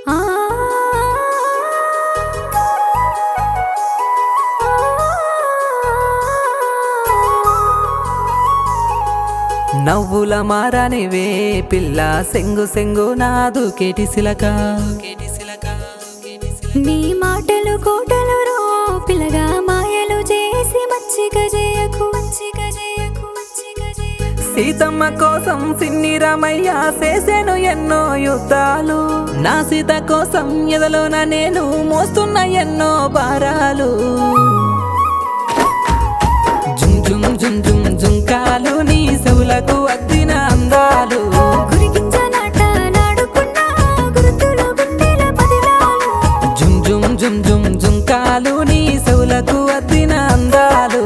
ఆ నవ్వుల మారానివే పిల్ల సెంగు సెంగు నాదు కేటి సిలక నీ మాటలు కోటలు రో పిల్లగా మాయలు చేసి మచ్చిక చేయకు సీతమ్మ కోసం సిన్ని రామయ్య చేసేను ఎన్నో యుద్ధాలు నా సీత కోసం ఎదలోన నేను మోస్తున్న ఎన్నో భారాలు జుమ్ జుమ్ జుమ్ జుమ్ జుంకాలు నీ చెవులకు అద్దిన అందాలు జుమ్ జుమ్ జుమ్ జుమ్ జుంకాలు నీ చెవులకు అద్దిన అందాలు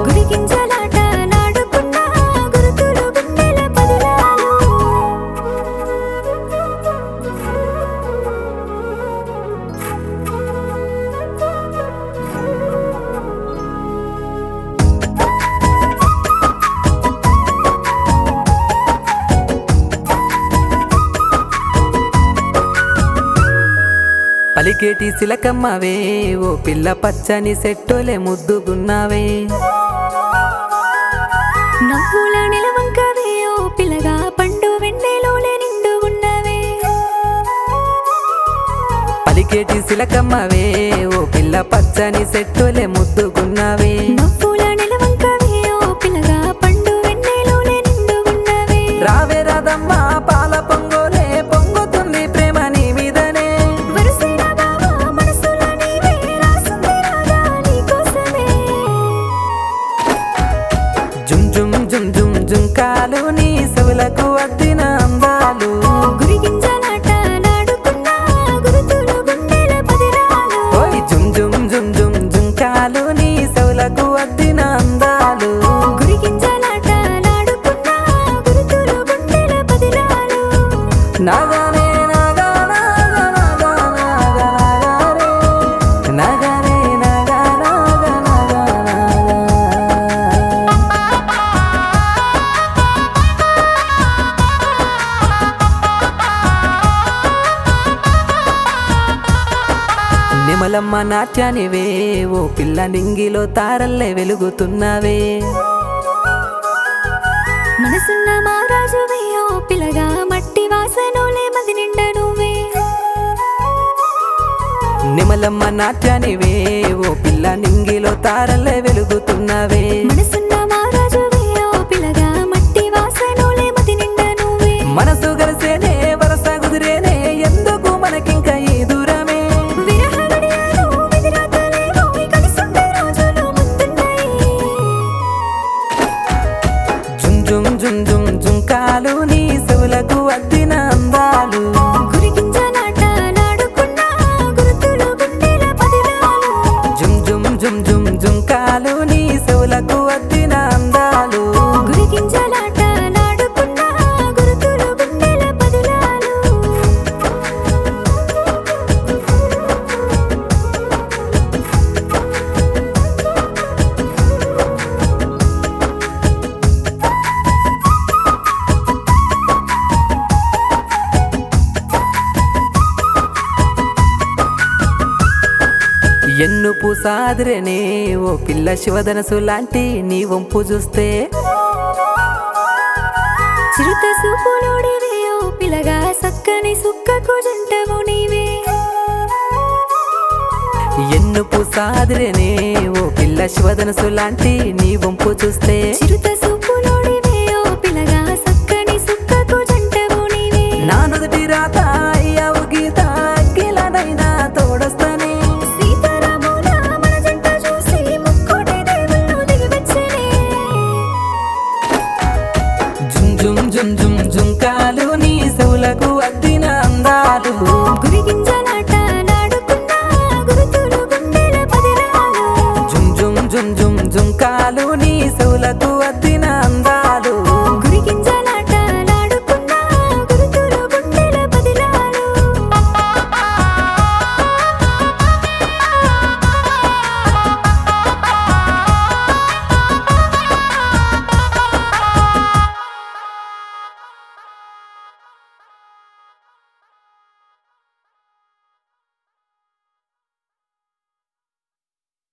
పలికేటి సిలకమ్మవే ఓ పిల్ల పచ్చని సెట్టోలే ముద్దుగున్నావే నవ్వుల నిలవంకవే ఓ పిల్లగా పండు వెన్నెలోలే నిండుగున్నవే పలికేటి సిలకమ్మవే ఓ పిల్ల పచ్చని సెట్టోలే ముద్దుగున్నావే నవ్వుల నిలవంకవే ఓ పిల్లగా పండు వెన్నెలోలే నిండుగున్నవే రావే రాదమ్మ పాల పొంగోలే పొంగుతుంది ప్రేమ నీ మీదనే వరసైన బావా మనసుల నీవే రాసుంది రాగా నీకోసమే జుమ్ జుమ్ జుమ్ జుమ్ జుంకాలు నీ చెవులకు అద్దిన అందాలు గురిగింజలాట నాడుకున్నా గురుతులు గుండెల పదిరాలు ఓయ్ జుమ్ జుమ్ జుమ్ జుమ్ జుంకాలు నీ చెవులకు అద్దిన అందాలు గురిగింజలాట నాడుకున్నా గురుతులు గుండెల పదిరాలు నాగానే నాగా నాగా నాగా నాగా నాగారే నాగానే నాగా నాగా నాగా నాగా నిమలమ్మ నాట్యానివే ఓ పిల్ల నింగిలో తారల్లే వెలుగుతున్నావే మనసున్న మారాజువే ఓ పిల్లగా మట్టి వాసనోలే మది నిండా నువ్వే నిమలమ్మ నాట్యానివే ఓ పిల్ల నింగిలో తారల్లే వెలుగుతున్నావే మనసున్న మారాజువే ఓ పిల్లగా మట్టి వాసనోలే మది నిండా నువ్వే మనసు కలిసేనే వరస కుదిరేనే ఎందుకు మనకింక ఈ దూరమే విరహ గడియాలు విధిరాతలేవో కలిసుండే రోజులు ముందున్నాయి జుమ్ జుమ్ జుమ్ జుమ్ జుంకాలు నీ చెవులకు అద్దిన అందాలు గురిగింజలాట నాడుకున్నా గురుతులు గుండెల పదిరాలు జుమ్ జుమ్ జుమ్ జుమ్ జుంకాలు నీ చెవులకు అద్దిన అందాలు గురిగింజలాట నాడుకున్నా గురుతులు గుండెల పదిరాలు ఎన్ను పూసాదిరేనే ఓ పిల్ల శివధనసు లాంటి నీ వంపు చూస్తే చిరుత సూపులోడివే ఓ పిల్లగా సక్కని సుక్కకు జంటవు నీవే ఎన్ను పూసాదిరేనే ఓ పిల్ల శివధనసు లాంటి నీ వంపు చూస్తే చిరుత సూపులోడివే ఓ పిల్లగా సక్కని సుక్కకు జంటవు నీవే నా నుదుటి రాత అయ్యావు గీత అగ్గిలనైనా తోడొస్తానే సీతారాముల మన జంట చూసి ముక్కోటి దేవుళ్ళు దిగివచ్చనే జుమ్ జుమ్ జుమ్ జుమ్ జుంకాలు నీ చెవులకు అద్దిన అందాలు గురిగింజలాట నాడుకున్నా గురుతులు గుండెల పదిరాలు జుమ్ జుమ్ జుమ్ జుమ్ జుంకాలు నీ చెవులకు